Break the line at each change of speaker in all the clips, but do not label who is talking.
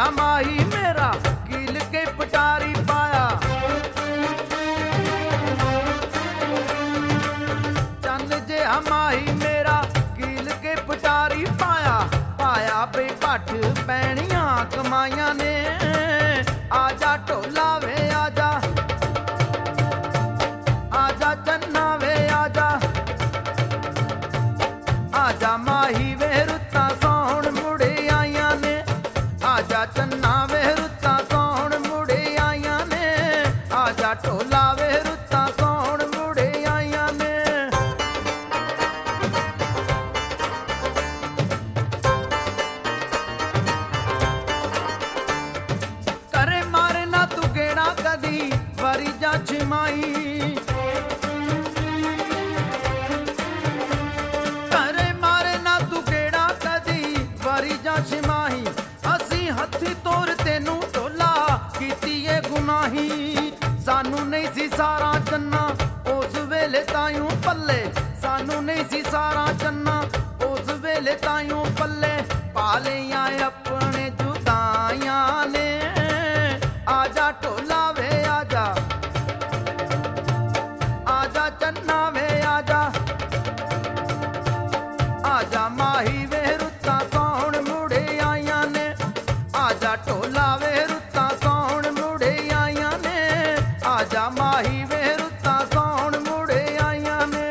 ਜਿਹਾ ਮਾਹੀ ਮੇਰਾ ਕੀਲ ਕੇ ਪਟਾਰੀ ਪਾਇਆ। ਚੰਨ ਜਿਹਾ ਮਾਹੀ ਮੇਰਾ ਕੀਲ ਕੇ ਪਟਾਰੀ ਪਾਇਆ। ਪਾਇਆ ਬਈ ਭੱਠ ਪੈਣੀਆਂ ਕਮਾਈਆਂ ਨੇ। ਆਜਾ ਢੋਲਾ ਵੇ ਆਜਾ, ਆਜਾ ਚੰਨਾ ਵੇ ਆਜਾ, ਆਜਾ ਮਾਹੀ ਵੇ ਰੁੱਤਾਂ ਸੌਣ ਮੁੜੇ ਆਈਆਂ ਨੇ। ਆਜਾ ਚੰਨਾ ਵੇ ਰੁੱਤਾਂ ਸੌਣ ਮੁੜੇ ਆਈਆਂ ਨੇ। ਆਜਾ ਢੋਲਾ ਵੇ ਰੁੱਤਾਂ ਸੌਣ ਮੁੜੇ ਆਈਆਂ ਨੇ। ਕਰੇ ਮਾਰੇ ਨਾ ਤੂੰ ਗੇੜਾ ਕਦੀ ਵਾਰੀ ਜਾਂ ਛਮਾਈ। ਕਰੇ ਮਾਰੇ ਨਾ ਤੂੰ ਗੇੜਾ ਕਦੀ ਵਾਰੀ ਜਾਂ ਛਮਾਈ। ਅਸੀਂ ਹੱਥੀ ਤੋਰ ਤੈਨੂੰ ਢੋਲਾ ਕੀਤੀ ਏ ਗੁਨਾਹੀ। ਸਾਨੂੰ ਨਹੀਂ ਸੀ ਸਾਰਾ ਚੰਨਾ ਉਸ ਵੇਲੇ ਤਾਈਓ ਪੱਲੇ। ਸਾਨੂੰ ਨਹੀਂ ਸੀ ਸਾਰਾ ਚੰਨਾ ਉਸ ਵੇਲੇ ਤਾਈਓ ਪੱਲੇ। ਪਾਲੀਆਂ ਆਪਣੇ ਜੁਦਾਈਆਂ ਨੇ। ਆਜਾ ਢੋਲਾ ਵੇ ਆਜਾ, ਆਜਾ ਚੰਨਾ ਵੇ ਆਜਾ, ਆਜਾ ਮਾਹੀ ਵੇ ਰੁੱਤਾਂ ਸੌਣ ਮੁੜੇ ਆਈਆਂ ਨੇ। ਆਜਾ ਢੋਲਾ ਵੇ ਰੁੱਤਾਂ ਸੌਣ ਮੁੜੇ ਆਈਆਂ ਨੇ। ਆਜਾ ਮਾਹੀ ਵੇ ਰੁੱਤਾਂ ਸੌਣ ਮੁੜੇ ਆਈਆਂ ਨੇ।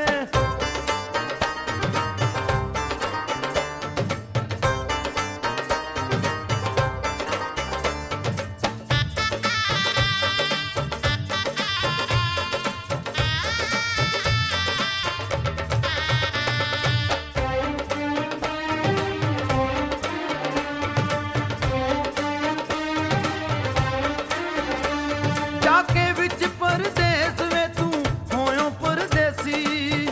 ਜਾਕੇ ਵਿੱਚ ਪਰਦੇਸ ਵੇ ਤੂੰ ਹੋਇਓ ਪਰਦੇਸੀ।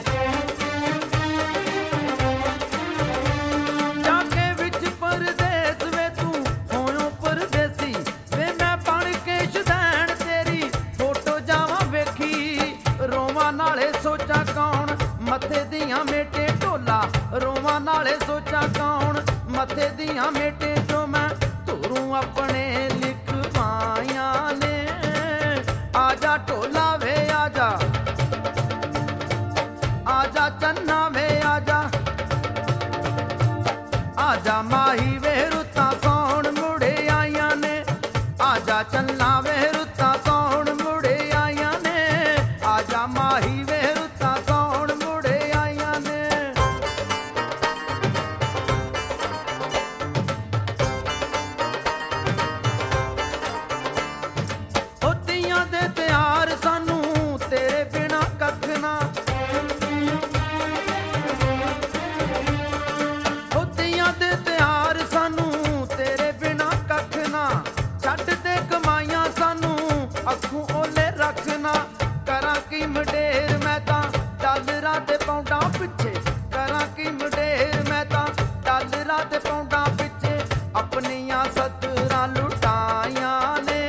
ਜਾਕੇ ਵਿੱਚ ਪਰਦੇਸ ਵੇ ਤੂੰ ਹੋਇਓ ਪਰਦੇਸੀ। ਵੇ ਮੈਂ ਬਣ ਕੇ ਸ਼ੁਦੈਣ ਤੇਰੀ ਫੋਟੋ ਜਾਵਾਂ ਵੇਖੀ। ਰੋਵਾਂ ਨਾਲੇ ਸੋਚਾਂ ਕੌਣ ਮੱਥੇ ਦੀਆਂ ਮੇਟੇ ਢੋਲਾ। ਰੋਵਾਂ ਨਾਲੇ ਸੋਚਾਂ ਕੌਣ ਮੱਥੇ ਦੀਆਂ ਮੇਟੇ ਜੋ ਮੈਂ ਧੁਰੂ ਆਪਣੇ ਲਿਖਵਾਈਆਂ ਨੇ। ਆਜਾ ਢੋਲਾ ਵੇ ਆਜਾ, ਆਜਾ ਚੰਨਾ ਵੇ ਆਜਾ, ਆਜਾ ਮਾਹੀ ਵੇ ਰੁੱਤਾਂ ਸੌਣ ਮੁੜੇ ਆਈਆਂ ਨੇ। ਆਜਾ ਚੰਨਾ ਵੇ ਰੁੱਤਾਂ ਸੌਣ ਮੁੜੇ ਆਈਆਂ ਨੇ। ਆਜਾ ਮਾਹੀ ਵੇ ਰੁੱਤਾਂ ਸੌਣ ਮੁੜੇ ਆਈਆਂ ਨੇ। ਹੋਤੀਆਂ ਦੇ ਤਿਆਰ ਸਾਨੂੰ ਤੇਰੇ ਬਿਨਾ ਕੱਖ ਨਾ। ਹੋਤੀਆਂ ਦੇ ਤਿਆਰ ਸਾਨੂੰ ਤੇਰੇ ਬਿਨਾ ਕੱਖ ਨਾ। ਛੱਡ ਦੇ ਕਮਾਈਆਂ ਸਾਨੂੰ ਅੱਖੋਂ ਓਲੇ ਰੱਖਣਾ। ਕਰਾਂ ਕੀ ਮਡੇਰ ਮੈਂ ਤਾਂ ਡਾਲਰਾਂ ਤੇ ਪੌਂਡਾਂ ਪਿੱਛੇ। ਕਰਾਂ ਕੀ ਮਡੇਰ ਮੈਂ ਤਾਂ ਡਾਲਰਾਂ ਤੇ ਪੌਂਡਾਂ ਪਿੱਛੇ। ਆਪਣੀਆਂ ਸੱਤਰਾਂ ਲੁਟਾਈਆਂ ਨੇ।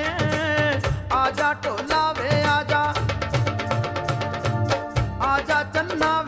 ਆਜਾ ਢੋਲਾ ਵੇ ਆਜਾ, ਆਜਾ ਚੰਨਾ